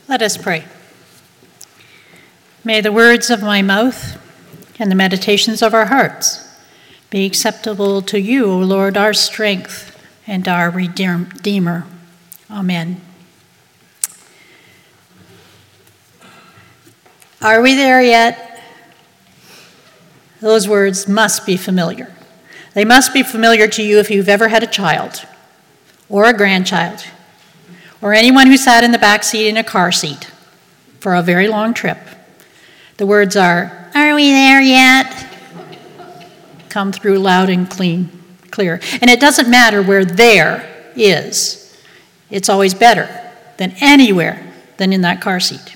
Let us pray. May the words of my mouth and the meditations of our hearts be acceptable to you, O Lord, our strength and our Redeemer. Amen. Are we there yet? Those words must be familiar. They must be familiar to you if you've ever had a child or a grandchild or anyone who sat in the back seat in a car seat for a very long trip. The words are we there yet? Come through loud and clear. And it doesn't matter where there is. It's always better than anywhere than in that car seat.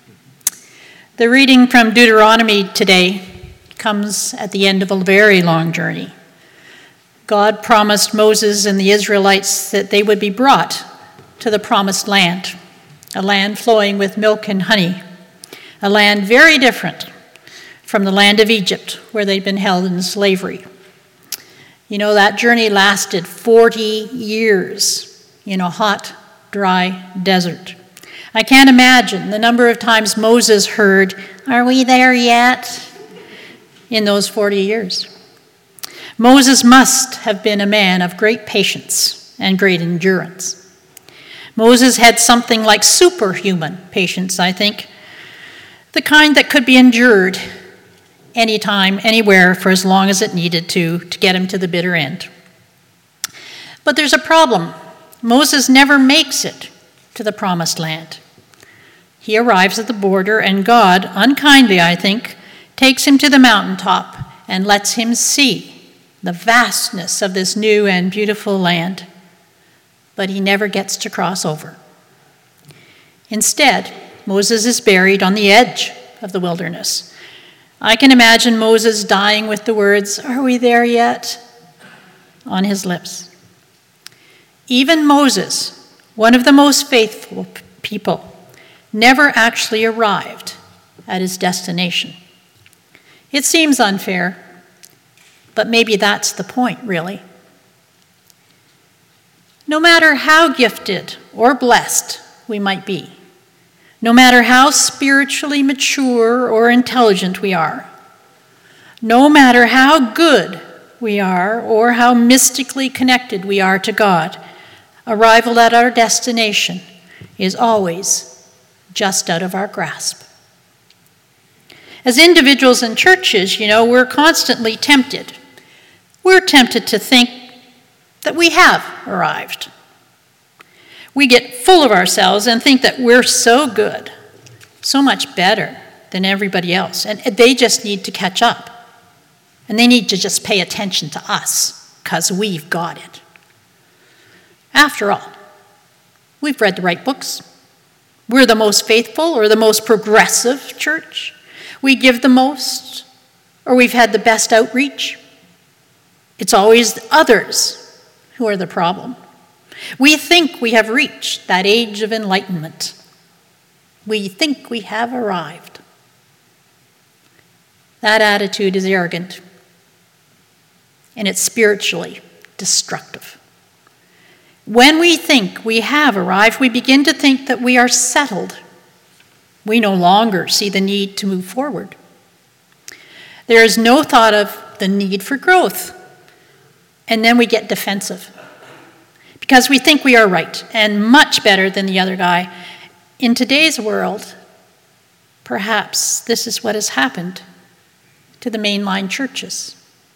The reading from Deuteronomy today comes at the end of a very long journey. God promised Moses and the Israelites that they would be brought to the promised land, a land flowing with milk and honey, a land very different from the land of Egypt, where they'd been held in slavery. You know, that journey lasted 40 years in a hot, dry desert. I can't imagine the number of times Moses heard, "Are we there yet?" in those 40 years. Moses must have been a man of great patience and great endurance. Moses had something like superhuman patience, I think, the kind that could be endured anytime, anywhere, for as long as it needed to get him to the bitter end. But there's a problem. Moses never makes it to the promised land. He arrives at the border, and God, unkindly, I think, takes him to the mountaintop and lets him see the vastness of this new and beautiful land. But he never gets to cross over. Instead, Moses is buried on the edge of the wilderness. I can imagine Moses dying with the words, "Are we there yet?" on his lips. Even Moses, one of the most faithful people, never actually arrived at his destination. It seems unfair, but maybe that's the point, really. No matter how gifted or blessed we might be, no matter how spiritually mature or intelligent we are, no matter how good we are or how mystically connected we are to God, arrival at our destination is always just out of our grasp. As individuals and churches, we're constantly tempted. We're tempted to think that we have arrived. We get full of ourselves and think that we're so good, so much better than everybody else, and they just need to catch up. And they need to just pay attention to us, because we've got it. After all, we've read the right books. We're the most faithful or the most progressive church. We give the most, or we've had the best outreach. It's always others who are the problem. We think we have reached that age of enlightenment. We think we have arrived. That attitude is arrogant, and it's spiritually destructive. When we think we have arrived, we begin to think that we are settled. We no longer see the need to move forward. There is no thought of the need for growth, and then we get defensive because we think we are right and much better than the other guy. In today's world, perhaps this is what has happened to the mainline churches.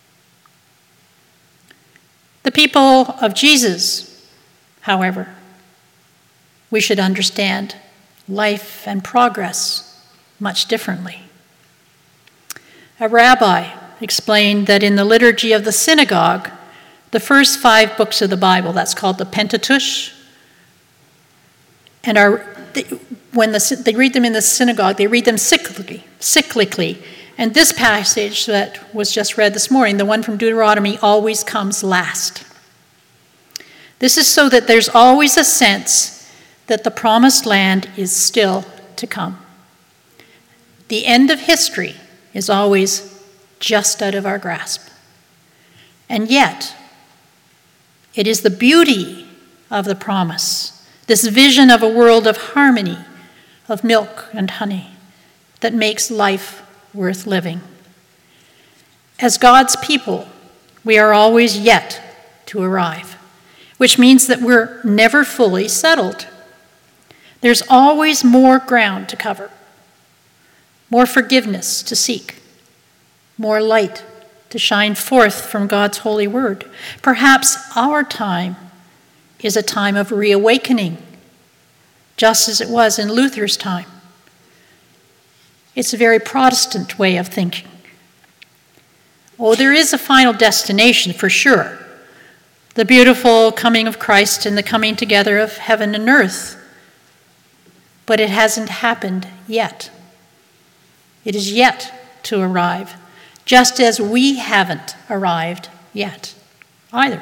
The people of Jesus, however, we should understand life and progress much differently. A rabbi explained that in the liturgy of the synagogue, the first 5 books of the Bible, that's called the Pentateuch, and when they read them in the synagogue, they read them cyclically. And this passage that was just read this morning, the one from Deuteronomy, always comes last. This is so that there's always a sense that the promised land is still to come. The end of history is always just out of our grasp. And yet, it is the beauty of the promise, this vision of a world of harmony, of milk and honey that makes life worth living. As God's people, we are always yet to arrive, which means that we're never fully settled. There's always more ground to cover, more forgiveness to seek, more light to shine forth from God's holy word. Perhaps our time is a time of reawakening, just as it was in Luther's time. It's a very Protestant way of thinking. Oh, there is a final destination for sure, the beautiful coming of Christ and the coming together of heaven and earth. But it hasn't happened yet. It is yet to arrive, just as we haven't arrived yet either.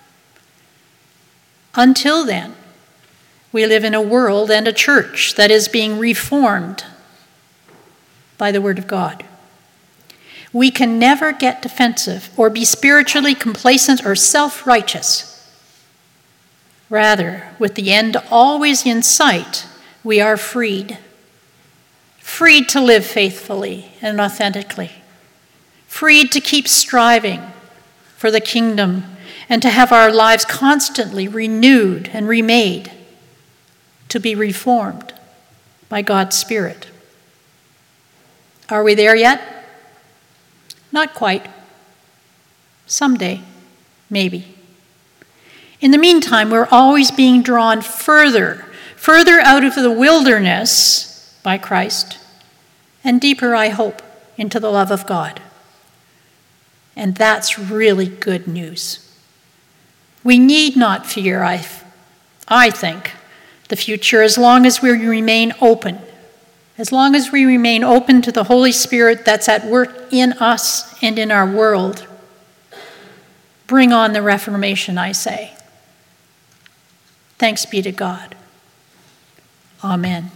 Until then, we live in a world and a church that is being reformed by the Word of God. We can never get defensive or be spiritually complacent or self-righteous. Rather, with the end always in sight, we are freed. Freed to live faithfully and authentically. Freed to keep striving for the kingdom and to have our lives constantly renewed and remade, to be reformed by God's Spirit. Are we there yet? Not quite. Someday, maybe. In the meantime, we're always being drawn further out of the wilderness by Christ, and deeper, I hope, into the love of God. And that's really good news. We need not fear, I think, the future as long as we remain open. As long as we remain open to the Holy Spirit that's at work in us and in our world. Bring on the Reformation, I say. Thanks be to God. Amen.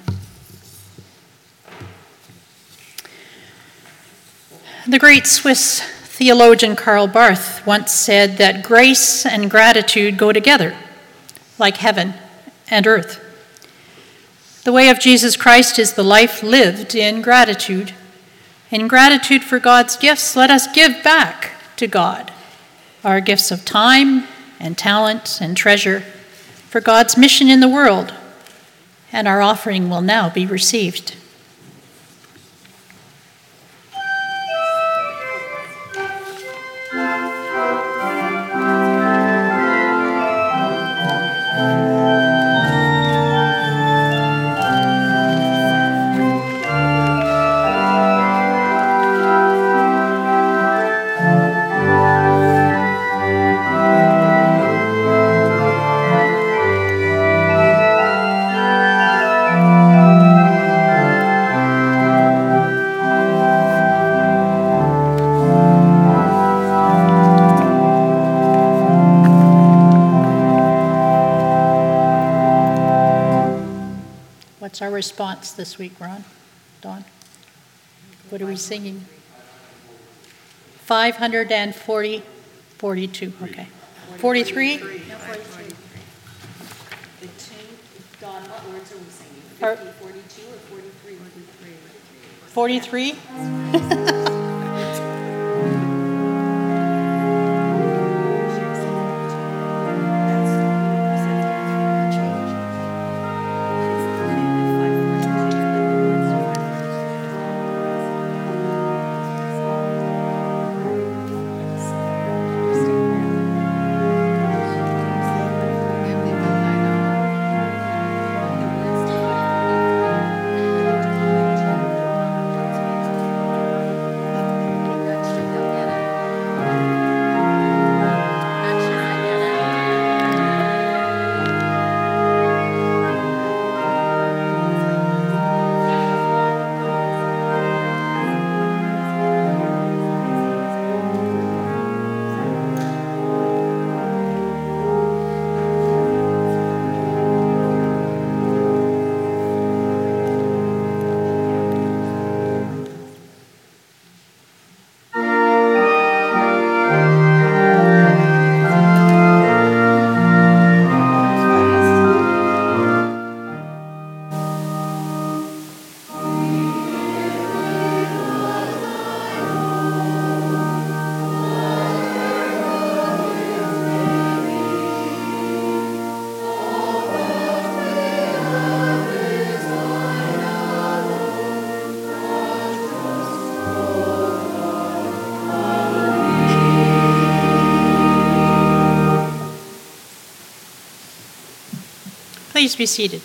The great Swiss theologian Karl Barth once said that grace and gratitude go together, like heaven and earth. The way of Jesus Christ is the life lived in gratitude. In gratitude for God's gifts, let us give back to God our gifts of time and talent and treasure for God's mission in the world, and our offering will now be received. What's our response this week, Ron? Dawn? What are we singing? 540, 42, okay. 43? No, 43. The two, Dawn, what words are we singing? 50, 42 or 43? 43? Please be seated.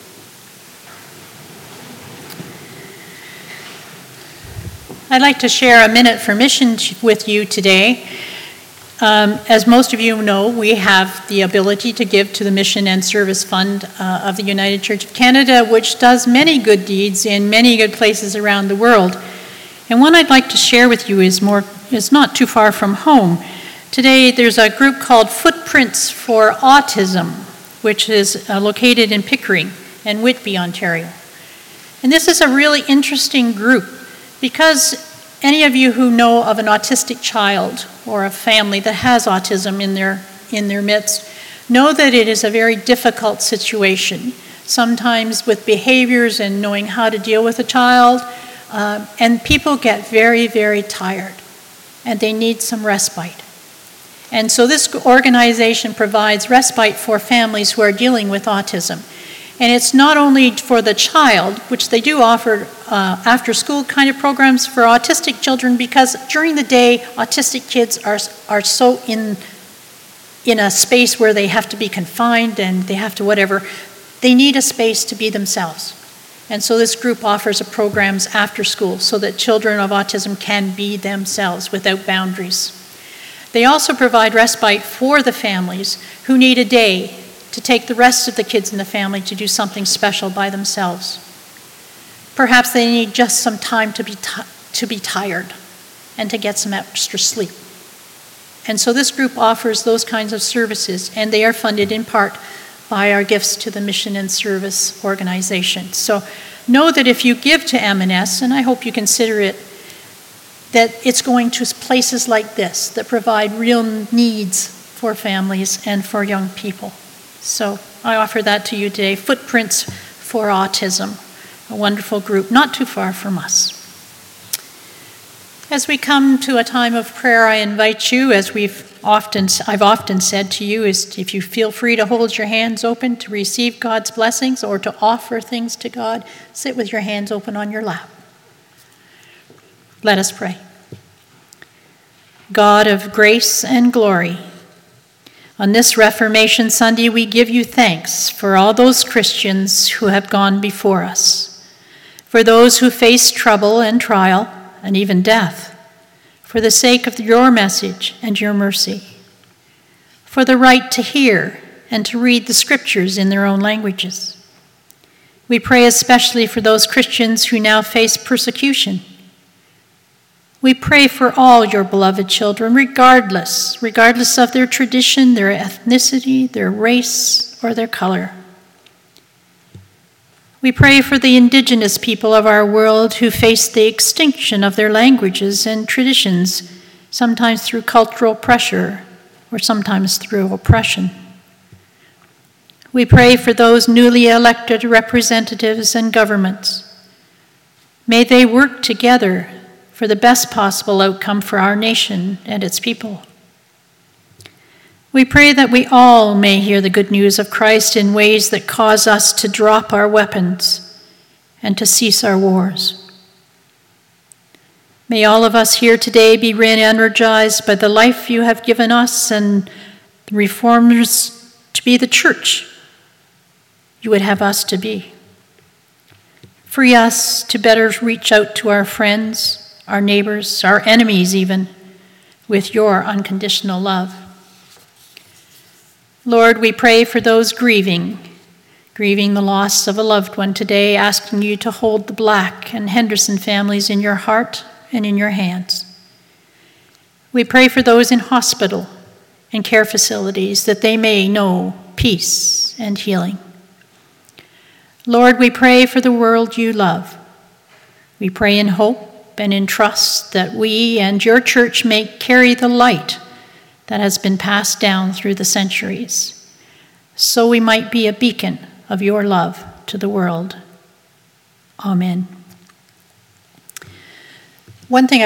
I'd like to share a minute for mission with you today. As most of you know, we have the ability to give to the Mission and Service Fund of the United Church of Canada, which does many good deeds in many good places around the world. And one I'd like to share with you is not too far from home. Today, there's a group called Footprints for Autism, which is located in Pickering and Whitby, Ontario. And this is a really interesting group because any of you who know of an autistic child or a family that has autism in their midst know that it is a very difficult situation, sometimes with behaviors and knowing how to deal with a child, and people get very, very tired, and they need some respite. And so this organization provides respite for families who are dealing with autism. And it's not only for the child, which they do offer after-school kind of programs for autistic children, because during the day, autistic kids are so in a space where they have to be confined and they have to whatever. They need a space to be themselves. And so this group offers programs after school so that children of autism can be themselves without boundaries. They also provide respite for the families who need a day to take the rest of the kids in the family to do something special by themselves. Perhaps they need just some time to be tired and to get some extra sleep. And so this group offers those kinds of services, and they are funded in part by our gifts to the Mission and Service organization. So know that if you give to M&S, and I hope you consider it, that it's going to places like this that provide real needs for families and for young people. So I offer that to you today, Footprints for Autism, a wonderful group not too far from us. As we come to a time of prayer, I invite you, as I've often said to you, is if you feel free to hold your hands open to receive God's blessings or to offer things to God, sit with your hands open on your lap. Let us pray. God of grace and glory, on this Reformation Sunday, we give you thanks for all those Christians who have gone before us, for those who face trouble and trial and even death, for the sake of your message and your mercy, for the right to hear and to read the scriptures in their own languages. We pray especially for those Christians who now face persecution. We pray for all your beloved children, regardless of their tradition, their ethnicity, their race, or their color. We pray for the indigenous people of our world who face the extinction of their languages and traditions, sometimes through cultural pressure or sometimes through oppression. We pray for those newly elected representatives and governments. May they work together for the best possible outcome for our nation and its people. We pray that we all may hear the good news of Christ in ways that cause us to drop our weapons and to cease our wars. May all of us here today be re-energized by the life you have given us and reformers to be the church you would have us to be. Free us to better reach out to our friends, our neighbors, our enemies even, with your unconditional love. Lord, we pray for those grieving the loss of a loved one today, asking you to hold the Black and Henderson families in your heart and in your hands. We pray for those in hospital and care facilities that they may know peace and healing. Lord, we pray for the world you love. We pray in hope and in trust that we and your church may carry the light that has been passed down through the centuries, so we might be a beacon of your love to the world. Amen. One thing